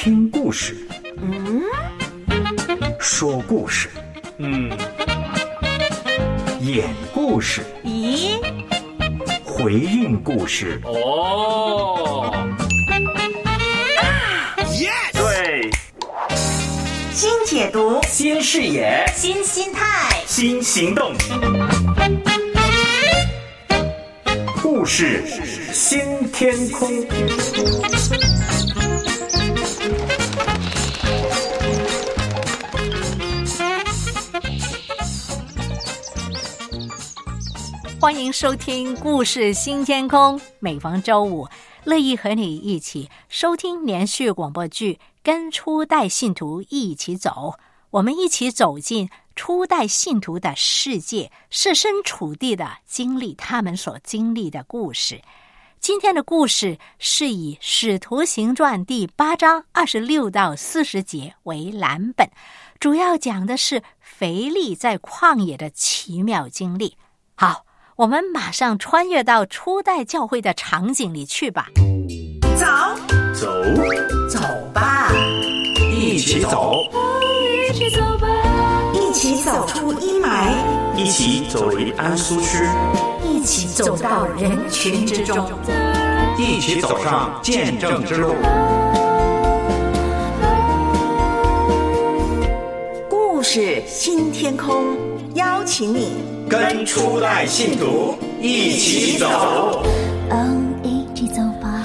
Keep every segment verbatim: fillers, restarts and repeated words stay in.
听故事， 嗯， 说故事， 嗯， 演故事， 咦， 回应故事。 哦， 对， 新解读， 新视野， 新心态， 新行动，故事新天空。 欢迎收听故事新天空，每逢周五乐意和你一起收听连续广播剧，跟初代信徒一起走，我们一起走进初代信徒的世界，设身处地的经历他们所经历的故事。今天的故事是以《使徒行传》第八章二十六到四十节为蓝本，主要讲的是腓力在旷野的奇妙经历。好，我们马上穿越到初代教会的场景里去吧。 走走， 走吧， 一起走， 一起走吧， 一起走出阴霾， 一起走离安舒区， 一起走到人群之中， 一起走上见证之路。 故事新天空，邀请你跟初代信徒一起走。 哦，一起走吧。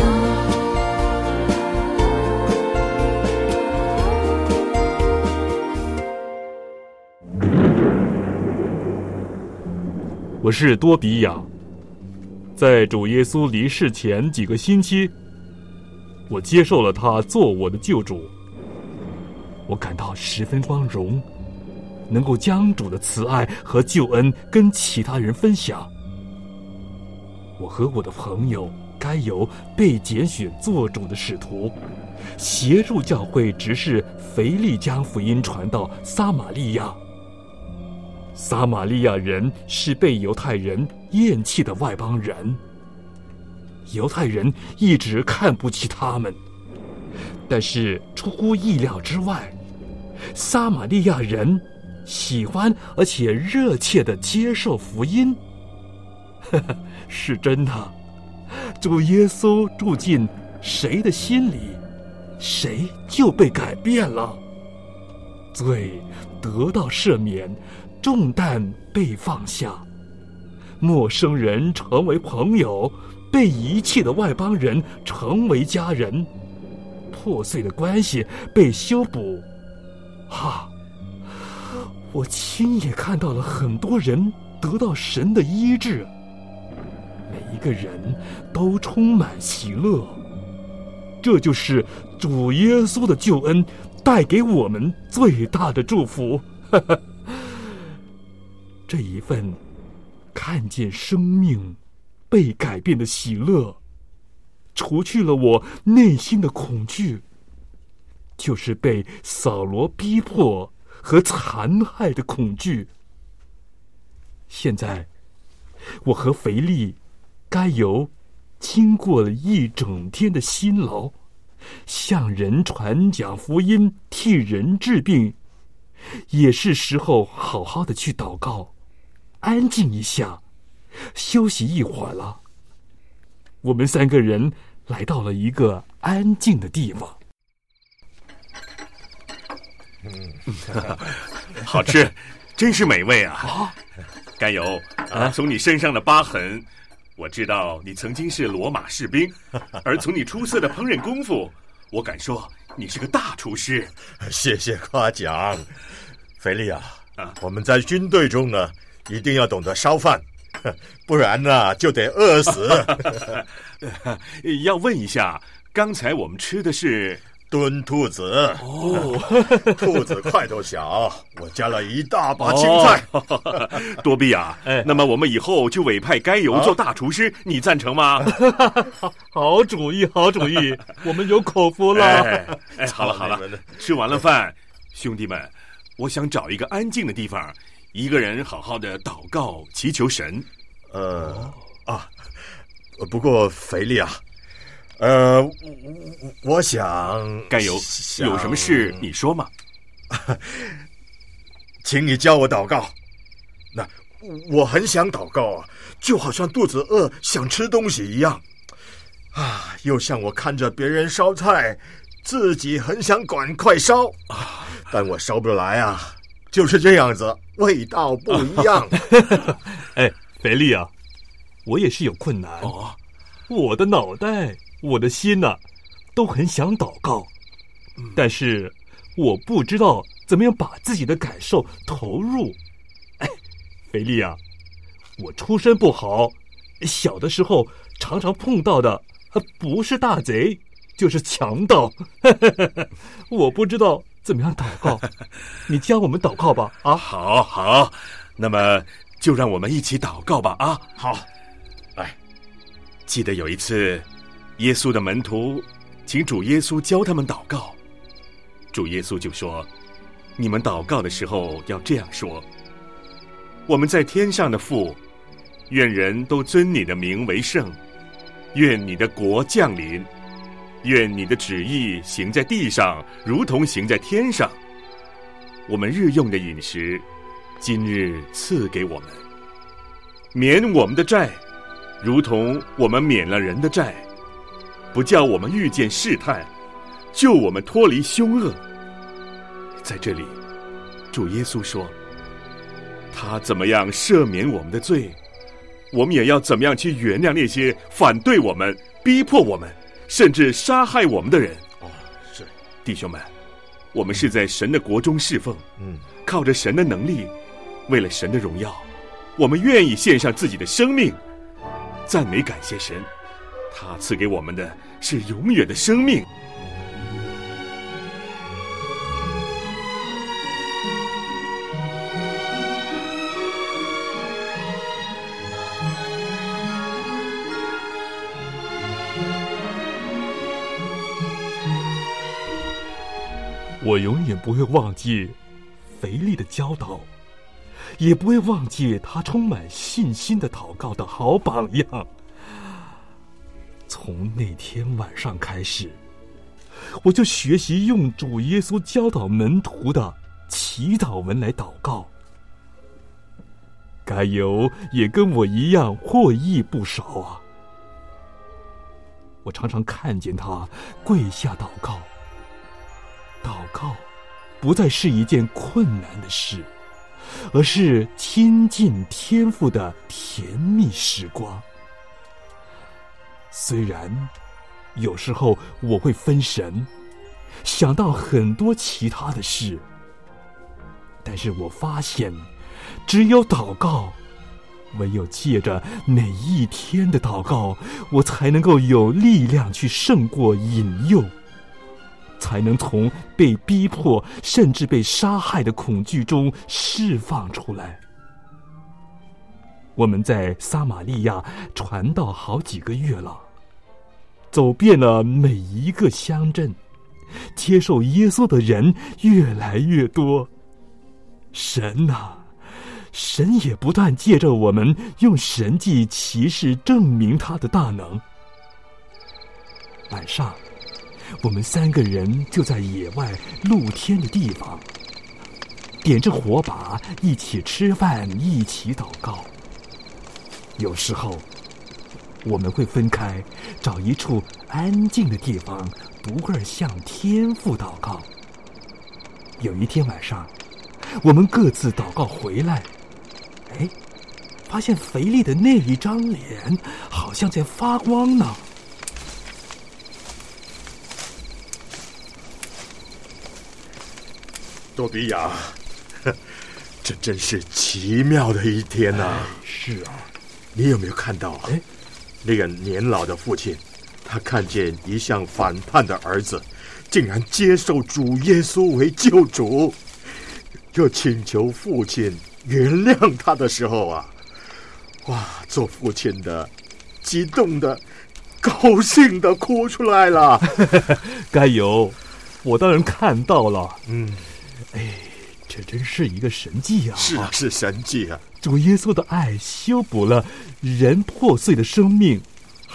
我是多比亚。在主耶稣离世前几个星期，我接受了他做我的救主。我感到十分光荣，能够将主的慈爱和救恩跟其他人分享。我和我的朋友该由被拣选做主的使徒，协助教会执事腓力将福音传到撒玛利亚。撒玛利亚人是被犹太人厌弃的外邦人，犹太人一直看不起他们，但是出乎意料之外，撒玛利亚人喜欢而且热切地接受福音。呵呵，是真的，主耶稣住进谁的心里，谁就被改变了，罪得到赦免，重担被放下，陌生人成为朋友，被遗弃的外邦人成为家人，破碎的关系被修补。哈，我亲眼看到了很多人得到神的医治，每一个人都充满喜乐。这就是主耶稣的救恩带给我们最大的祝福。这一份看见生命被改变的喜乐，除去了我内心的恐惧，就是被扫罗逼迫和残害的恐惧。现在我和腓力该由经过了一整天的辛劳，向人传讲福音，替人治病，也是时候好好的去祷告，安静一下，休息一会儿了。我们三个人来到了一个安静的地方。 嗯，好吃，真是美味啊！啊甘油啊！从你身上的疤痕，我知道你曾经是罗马士兵，而从你出色的烹饪功夫，我敢说你是个大厨师。 谢谢夸奖，腓力啊！ 啊， 我们在军队中呢，一定要懂得烧饭，不然呢就得饿死。 要问一下，刚才我们吃的是炖兔子哦， 兔子块头小，我加了一大把青菜。 哦、多比亚， 哎， 那么我们以后就委派该由做大厨师，啊、你赞成吗？ 好主意，好主意，我们有口福了。 哎，哎好了好了，吃完了饭，兄弟们，我想找一个安静的地方，一个人好好的祷告祈求神。 呃啊，不过腓力啊， 呃，我, 我想， 该有想有什么事你说嘛？ 请你教我祷告。那我很想祷告啊，就好像肚子饿想吃东西一样啊，又像我看着别人烧菜，自己很想赶快烧啊，但我烧不来啊，就是这样子，味道不一样。 哎，腓力啊，我也是有困难哦， 我的脑袋，我的心呐、啊，都很想祷告，嗯、但是我不知道怎么样把自己的感受投入。哎，腓力啊，我出身不好，小的时候常常碰到的不是大贼就是强盗，我不知道怎么样祷告，你教我们祷告吧。啊， 好好，那么就让我们一起祷告吧。啊， 好。 来，记得有一次，耶稣的门徒请主耶稣教他们祷告，主耶稣就说：“你们祷告的时候要这样说：我们在天上的父，愿人都尊你的名为圣，愿你的国降临，愿你的旨意行在地上，如同行在天上。我们日用的饮食，今日赐给我们，免我们的债，如同我们免了人的债，不叫我们遇见试探，救我们脱离凶恶。”在这里，主耶稣说，他怎么样赦免我们的罪，我们也要怎么样去原谅那些反对我们、逼迫我们，甚至杀害我们的人。 哦，是， 弟兄们，我们是在神的国中侍奉， 嗯， 靠着神的能力，为了神的荣耀，我们愿意献上自己的生命，赞美感谢神，他赐给我们的是永远的生命。 我永远不会忘记腓力的教导，也不会忘记他充满信心的祷告的好榜样。从那天晚上开始，我就学习用主耶稣教导门徒的祈祷文来祷告。该由也跟我一样获益不少啊！我常常看见他跪下祷告。祷告不再是一件困难的事，而是亲近天父的甜蜜时光。虽然有时候我会分神，想到很多其他的事，但是我发现只有祷告，唯有借着每一天的祷告，我才能够有力量去胜过引诱，才能从被逼迫甚至被杀害的恐惧中释放出来。我们在撒玛利亚传道好几个月了，走遍了每一个乡镇，接受耶稣的人越来越多。神啊，神也不断借着我们用神迹奇事证明他的大能。晚上我们三个人就在野外露天的地方，点着火把，一起吃饭，一起祷告。有时候我们会分开，找一处安静的地方，独个儿向天父祷告。有一天晚上，我们各自祷告回来，哎，发现腓力的那一张脸好像在发光呢。 多比亚，这真是奇妙的一天呐、啊！ 是啊， 你有没有看到？ 哎， 那个年老的父亲，他看见一向反叛的儿子，竟然接受主耶稣为救主，就请求父亲原谅他的时候啊，哇，做父亲的激动的、高兴的哭出来了。 该有，我当然看到了。 嗯。 哎，这真是一个神迹啊！ 是啊，是神迹啊！ 主耶稣的爱修补了人破碎的生命，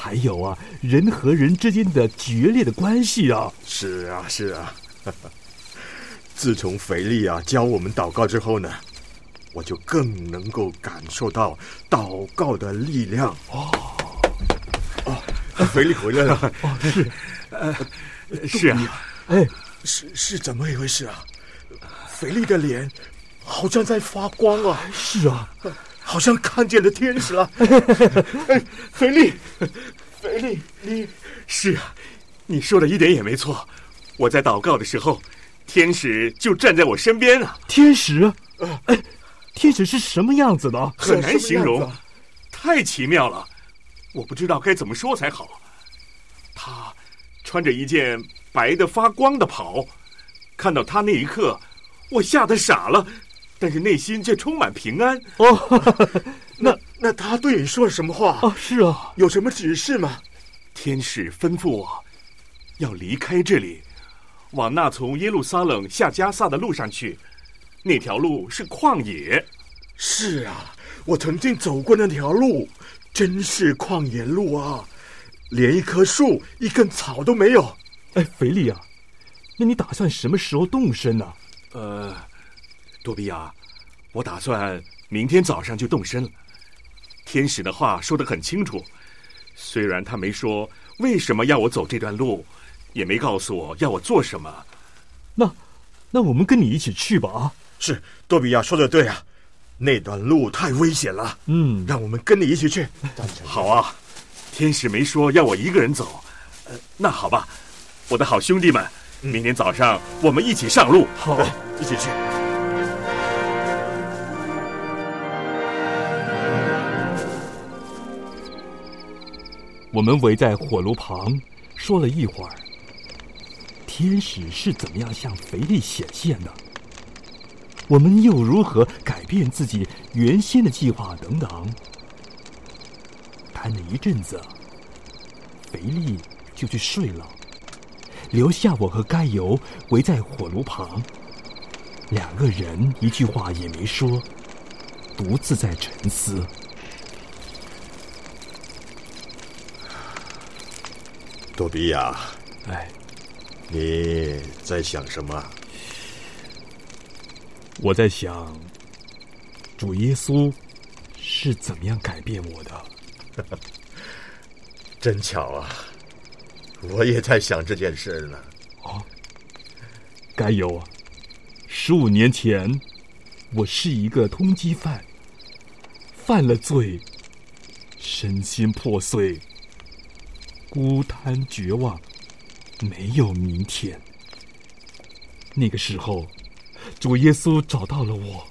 还有啊，人和人之间的决裂的关系啊。 是啊，是啊。自从腓力啊教我们祷告之后呢，我就更能够感受到祷告的力量。哦，哦，腓力回来了。 哦，是， 呃，是啊， 哎， 是是怎么一回事啊？腓力的脸好像在发光啊！ 是啊， 好像看见了天使了。哎，腓力，腓力，你是啊，你说的一点也没错。我在祷告的时候，天使就站在我身边啊。 天使？哎，天使是什么样子的？ 很难形容，太奇妙了，我不知道该怎么说才好。他穿着一件白的发光的袍，看到他那一刻，我吓得傻了，但是内心却充满平安。 哦， 那那他对你说了什么话？ 哦，是啊， 有什么指示吗？ 天使吩咐我要离开这里，往那从耶路撒冷下迦萨的路上去，那条路是旷野。 是啊，我曾经走过那条路，真是旷野路啊，连一棵树一根草都没有。 哎，腓力啊，那你打算什么时候动身呢？ 呃，多比亚，我打算明天早上就动身了。天使的话说得很清楚，虽然他没说为什么要我走这段路，也没告诉我要我做什么。 那那我们跟你一起去吧啊！ 是，多比亚说的对啊，那段路太危险了。 嗯， 让我们跟你一起去。 好啊，天使没说要我一个人走。呃，那好吧，我的好兄弟们，明天早上我们一起上路。 好， 一起去。 我们围在火炉旁说了一会儿，天使是怎么样向腓力显现的，我们又如何改变自己原先的计划等等。谈了一阵子，腓力就去睡了，留下我和该由围在火炉旁，两个人一句话也没说，独自在沉思。 多比亚， 哎， 你在想什么？ 我在想，主耶稣是怎么样改变我的？ 真巧啊，我也在想这件事呢。 哦，该有啊，十五年前，我是一个通缉犯，犯了罪，身心破碎，孤单绝望，没有明天。那个时候，主耶稣找到了我。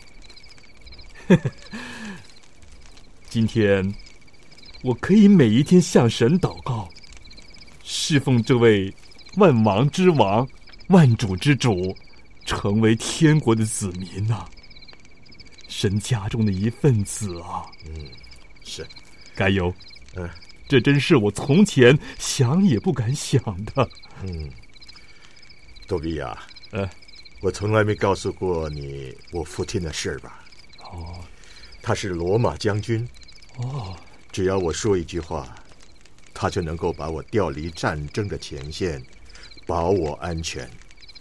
今天，我可以每一天向神祷告，侍奉这位万王之王、万主之主，成为天国的子民呐、啊，神家中的一份子啊。 嗯，是， 该有， 嗯。 这真是我从前想也不敢想的。 嗯，多比亚， 呃， 我从来没告诉过你我父亲的事吧？ 哦， 他是罗马将军。 哦， 只要我说一句话，他就能够把我调离战争的前线，保我安全。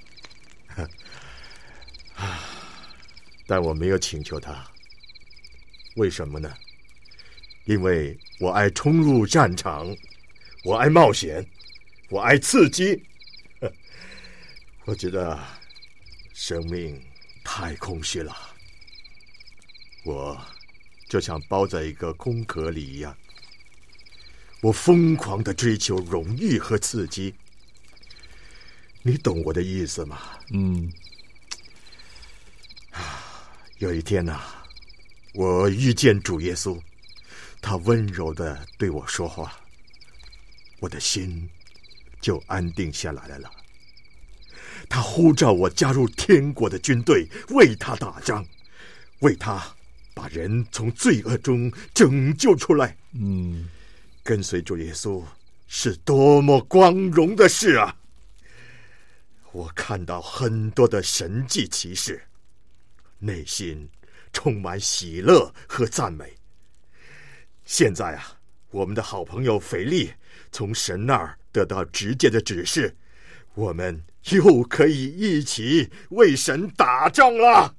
但我没有请求他，为什么呢？因为我爱冲入战场，我爱冒险，我爱刺激。我觉得生命太空虚了，我就像包在一个空壳里一样，我疯狂地追求荣誉和刺激。你懂我的意思吗？ 嗯。 有一天啊，我遇见主耶稣，他温柔地对我说话，我的心就安定下来了。他呼召我加入天国的军队，为他打仗，为他把人从罪恶中拯救出来。 嗯， 跟随主耶稣是多么光荣的事啊！我看到很多的神迹奇事，内心充满喜乐和赞美。现在啊，我们的好朋友腓力从神那儿得到直接的指示，我们又可以一起为神打仗了。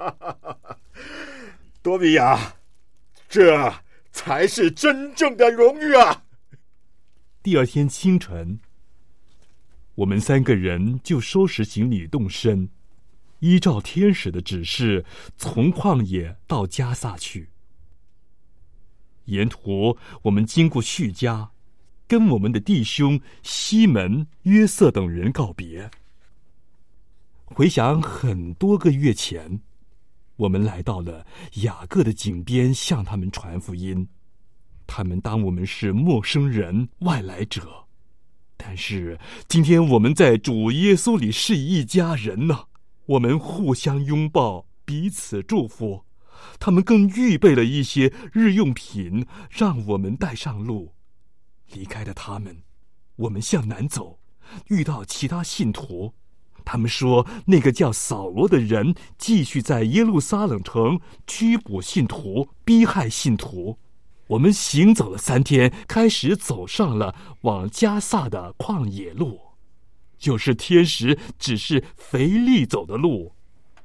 多比亚，这才是真正的荣誉啊！ 第二天清晨，我们三个人就收拾行李动身，依照天使的指示，从旷野到加萨去。沿途我们经过叙加，跟我们的弟兄西门、约瑟等人告别。回想很多个月前，我们来到了雅各的井边，向他们传福音。他们当我们是陌生人、外来者，但是今天我们在主耶稣里是一家人呢。我们互相拥抱，彼此祝福。他们更预备了一些日用品，让我们带上路。离开了他们，我们向南走，遇到其他信徒。他们说，那个叫扫罗的人继续在耶路撒冷城拘捕信徒，逼害信徒。我们行走了三天，开始走上了往加萨的旷野路，就是天使指示腓力走的路。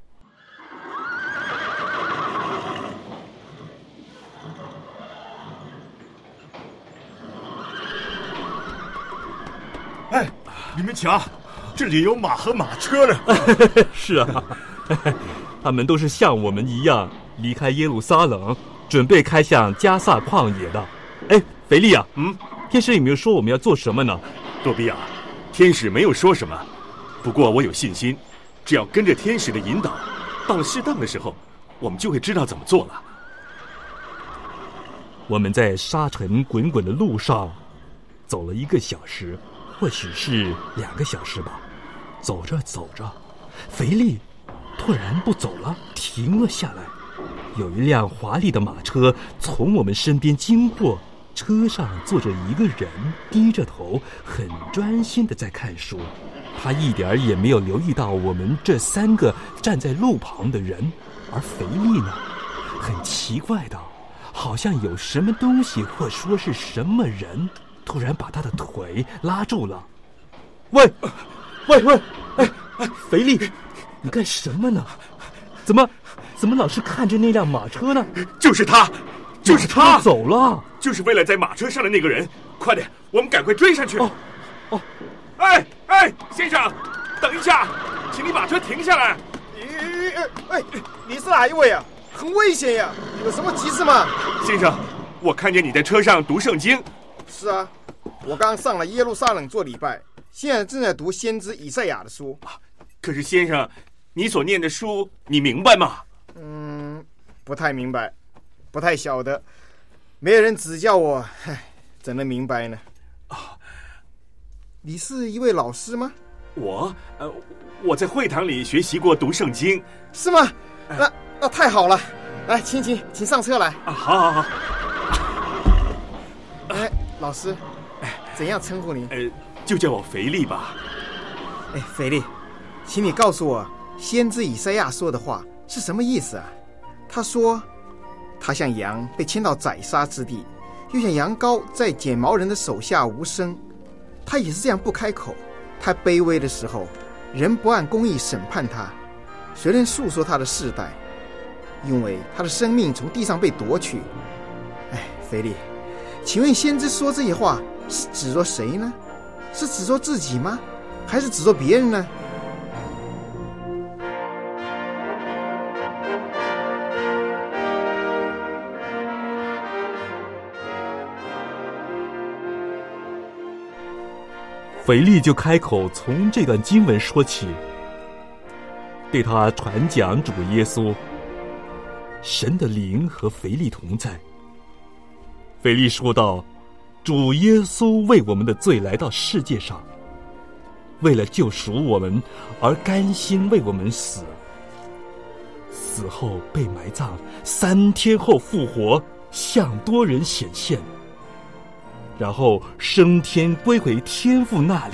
哎，你们瞧，这里有马和马车呢。 是啊，他们都是像我们一样离开耶路撒冷，准备开向加萨旷野的。哎，腓力啊， 嗯， 天使有没有说我们要做什么呢？ 多比亚，天使没有说什么，不过我有信心，只要跟着天使的引导，到了适当的时候，我们就会知道怎么做了。 我们在沙尘滚滚的路上走了一个小时，或许是两个小时吧。走着走着，腓力突然不走了，停了下来。有一辆华丽的马车从我们身边经过，车上坐着一个人，低着头，很专心地在看书。他一点也没有留意到我们这三个站在路旁的人。而腓力呢，很奇怪的，好像有什么东西或说是什么人，突然把他的腿拉住了。喂，喂喂，哎哎，腓力，你干什么呢？怎么怎么老是看着那辆马车呢？ 就是他，就是他走了， 就是为了在马车上的那个人。快点，我们赶快追上去。 哦哦， 哎哎，先生，等一下，请你把车停下来。 哎，你是哪一位啊？很危险呀，有什么急事吗？ 先生，我看见你在车上读圣经。 是啊，我刚上了耶路撒冷做礼拜，现在正在读先知以赛亚的书。 可是先生，你所念的书你明白吗？ 嗯，不太明白，不太晓得，没有人指教我，唉，怎能明白呢？ 啊， 你是一位老师吗？ 我呃，我在会堂里学习过读圣经。 是吗？那那太好了，来，请请请上车来。 啊，好好好。 哎，老师，怎样称呼您？ 呃，就叫我腓力吧。 哎，腓力，请你告诉我，先知以赛亚说的话是什么意思啊？他说，他像羊被牵到宰杀之地，又像羊羔在剪毛人的手下无声。他也是这样不开口。他卑微的时候，人不按公义审判他，谁能诉说他的世代？因为他的生命从地上被夺去。哎，腓力，请问先知说这些话是指着谁呢？是指着自己吗？还是指着别人呢？ 腓力就开口从这段经文说起，对他传讲主耶稣。神的灵和腓力同在。腓力说道，主耶稣为我们的罪来到世界上，为了救赎我们而甘心为我们死，死后被埋葬，三天后复活，向多人显现，然后升天归回天父那里。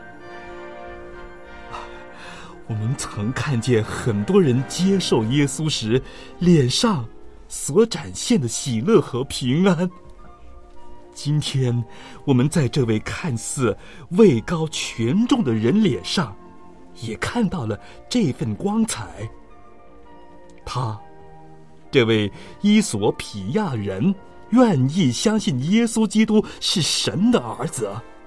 我们曾看见很多人接受耶稣时脸上所展现的喜乐和平安， 今天我们在这位看似位高权重的人脸上，也看到了这份光彩。他，这位伊索比亚人，愿意相信耶稣基督是神的儿子。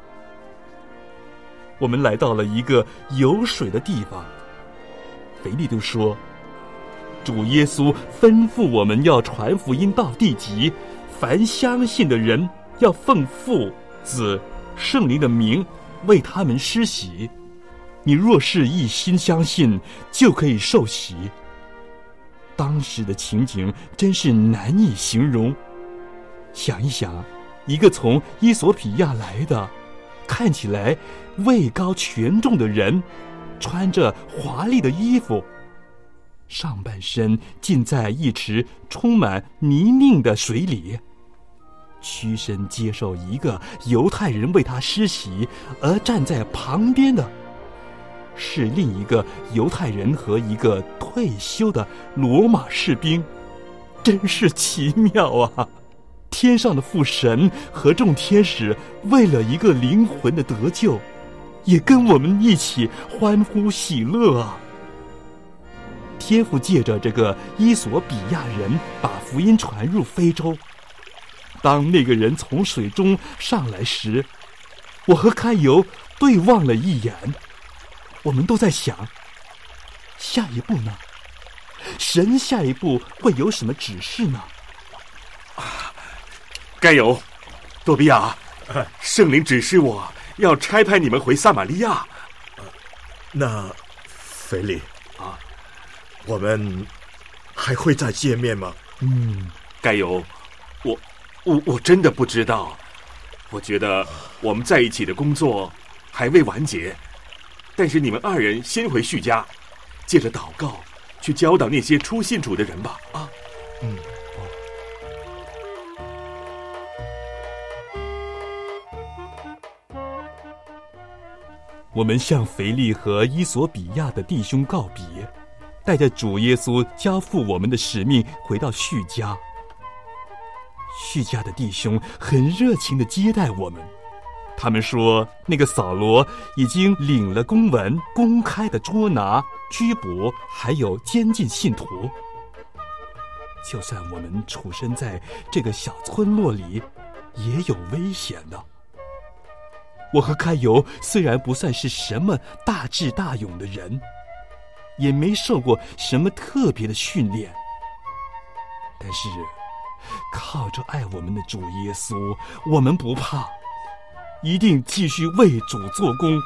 我们来到了一个有水的地方，腓利就说，主耶稣吩咐我们要传福音到地极，凡相信的人要奉父、子、圣灵的名为他们施洗。你若是一心相信，就可以受洗。当时的情景真是难以形容。想一想，一个从伊索比亚来的，看起来位高权重的人，穿着华丽的衣服，上半身浸在一池充满泥泞的水里，屈身接受一个犹太人为他施洗，而站在旁边的是另一个犹太人和一个退休的罗马士兵，真是奇妙啊！天上的父神和众天使为了一个灵魂的得救，也跟我们一起欢呼喜乐啊！天父借着这个伊索比亚人把福音传入非洲。当那个人从水中上来时，我和开油对望了一眼，我们都在想，下一步呢？神下一步会有什么指示呢？ 啊，该有，多比亚，圣灵指示我要差派你们回撒玛利亚。 那腓利啊，我们还会再见面吗？ 嗯，该有，我我我真的不知道。我觉得我们在一起的工作还未完结，但是你们二人先回叙家，借着祷告去教导那些初信主的人吧。啊，嗯。 我们向腓利和伊索比亚的弟兄告别，带着主耶稣交付我们的使命回到叙家。叙家的弟兄很热情地接待我们，他们说那个扫罗已经领了公文，公开的捉拿、拘捕还有监禁信徒。就算我们处身在这个小村落里，也有危险的。我和开油虽然不算是什么大智大勇的人，也没受过什么特别的训练，但是靠着爱我们的主耶稣，我们不怕，一定继续为主做工。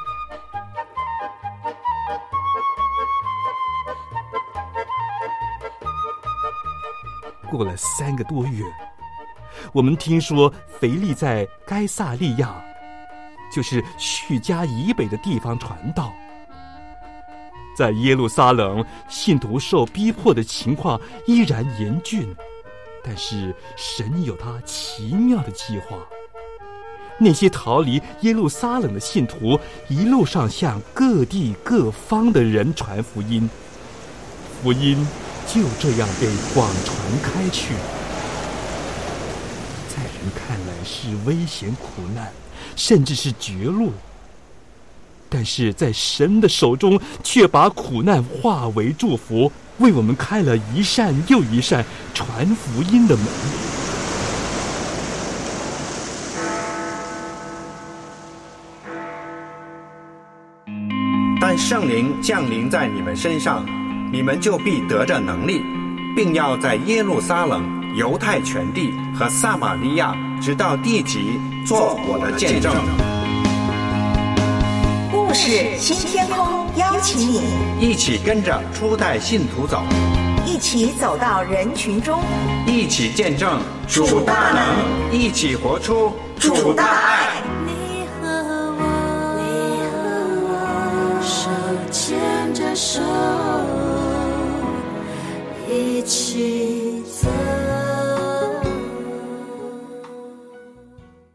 过了三个多月，我们听说腓利在该撒利亚，就是叙家以北的地方传道。在耶路撒冷，信徒受逼迫的情况依然严峻，但是神有他奇妙的计划。那些逃离耶路撒冷的信徒，一路上向各地各方的人传福音，福音就这样被广传开去。在人看来是危险苦难，甚至是绝路，但是在神的手中却把苦难化为祝福，为我们开了一扇又一扇传福音的门。 但圣灵降临在你们身上，你们就必得着能力，并要在耶路撒冷、犹太全地和撒玛利亚直到地极做我的见证。 故事新天空邀请你一起跟着初代信徒走， 一起走到人群中， 一起见证主大能，一起活出主大爱。 你和我，你和我手牵着手，一起走。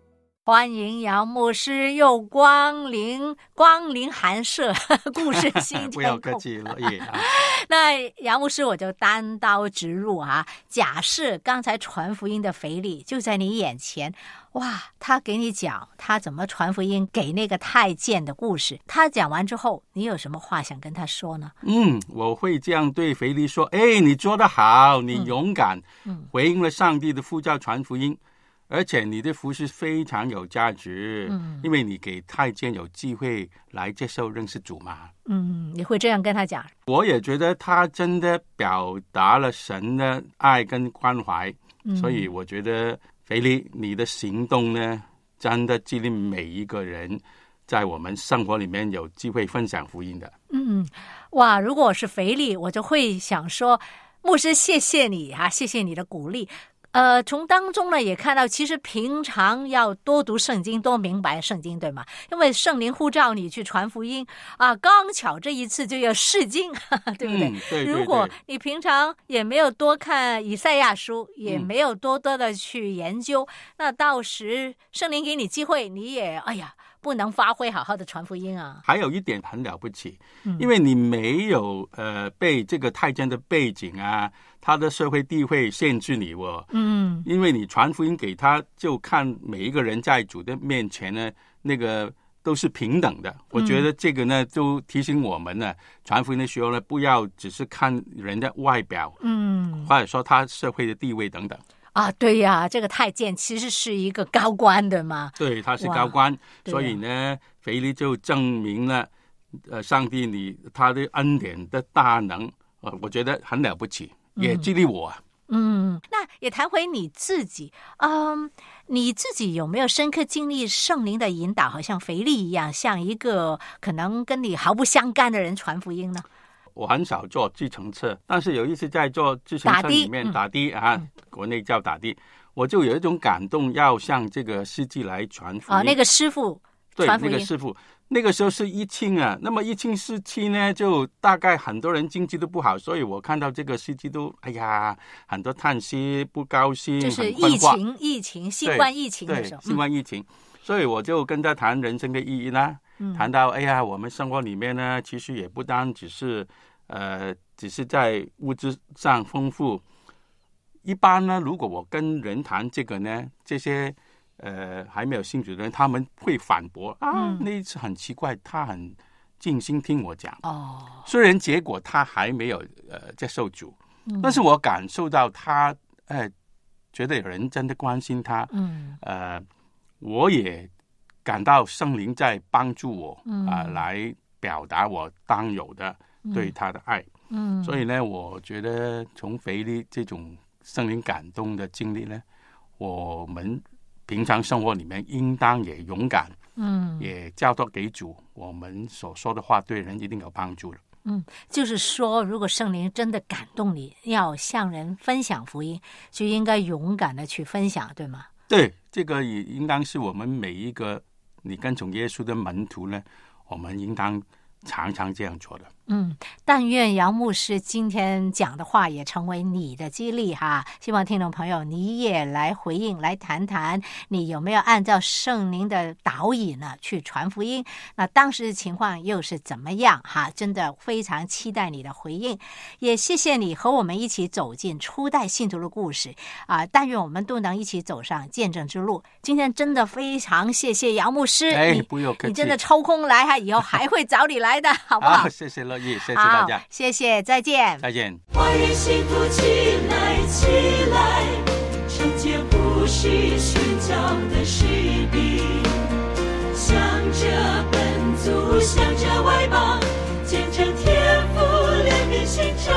欢迎杨牧师又光临光临寒舍故事新天空。 不要客气了也、啊、 那杨牧师我就单刀直入啊，假设刚才传福音的腓利就在你眼前，哇，他给你讲他怎么传福音给那个太监的故事，他讲完之后你有什么话想跟他说呢？ 嗯，我会这样对腓利说，哎，你做得好，你勇敢、嗯、回应了上帝的呼召传福音，而且你的服事非常有价值、嗯、因为你给太监有机会来接受认识主嘛。 嗯，你会这样跟他讲？ 我也觉得他真的表达了神的爱跟关怀、嗯、所以我觉得腓利你的行动呢真的激励每一个人在我们生活里面有机会分享福音的。 嗯，哇，如果我是腓利我就会想说，牧师谢谢你啊，谢谢你的鼓励。呃，从当中呢也看到其实平常要多读圣经，多明白圣经，对吗？因为圣灵呼召你去传福音啊，刚巧这一次就要释经，对不对？ 嗯、对对对， 如果你平常也没有多看以赛亚书，也没有多多的去研究、嗯、那到时圣灵给你机会，你也哎呀不能发挥好好的传福音啊。 还有一点很了不起、嗯、因为你没有呃被这个太监的背景啊他的社会地位限制你哦，嗯，因为你传福音给他，就看每一个人在主的面前呢，那个都是平等的。我觉得这个呢，就提醒我们呢，传福音的时候呢，不要只是看人的外表，嗯，或者说他社会的地位等等。 啊，对呀，这个太监其实是一个高官的嘛， 对，他是高官，所以呢，腓利就证明了，呃，上帝你他的恩典的大能，呃，我觉得很了不起。也激励我啊。 嗯，那也谈回你自己，嗯，你自己有没有深刻经历圣灵的引导，好像腓利一样，像一个可能跟你毫不相干的人传福音呢？ 我很少坐计程车，但是有一次在坐计程车里面打的、嗯、啊、嗯，国内叫打的，我就有一种感动，要向这个司机来传福音。 哦，那个师傅传福音， 对，那个师傅。那个时候是疫情啊，那么疫情时期呢，就大概很多人经济都不好，所以我看到这个司机都哎呀，很多叹息，不高兴， 就是疫情，疫情，新冠疫情的时候， 新冠疫情、嗯，所以我就跟他谈人生的意义啦、嗯，谈到哎呀，我们生活里面呢，其实也不单只是呃，只是在物质上丰富。一般呢，如果我跟人谈这个呢，这些。呃，还没有信主的人，他们会反驳啊、嗯，那一次很奇怪，他很静心听我讲。哦，虽然结果他还没有呃接受主、嗯，但是我感受到他，呃，觉得有人真的关心他。嗯，呃，我也感到圣灵在帮助我啊、嗯呃，来表达我当有的对他的爱。嗯，所以呢，我觉得从腓利这种圣灵感动的经历呢，我们。平常生活里面应当也勇敢，嗯，也交托给主，我们所说的话对人一定有帮助的。 嗯，就是说，如果圣灵真的感动你，要向人分享福音，就应该勇敢的去分享，对吗？ 对，这个也应当是我们每一个你跟从耶稣的门徒呢，我们应当常常这样做的。 嗯，但愿杨牧师今天讲的话也成为你的激励哈，希望听众朋友你也来回应，来谈谈你有没有按照圣灵的导引呢去传福音，那当时的情况又是怎么样哈？真的非常期待你的回应，也谢谢你和我们一起走进初代信徒的故事啊！但愿我们都能一起走上见证之路。今天真的非常谢谢杨牧师， 哎，不用客气， 你真的抽空来哈，以后还会找你来的，好不好？ 好，谢谢乐意，谢谢大家， 谢谢，再见， 再见。 花园信徒起来，起来，承接不息宣教的使命，向着本族，向着外邦，见证天父怜悯心肠。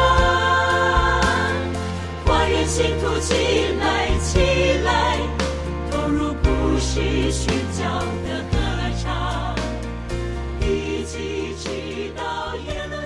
花园信徒起来，起来，投入不息宣教的歌唱，一起直到耶路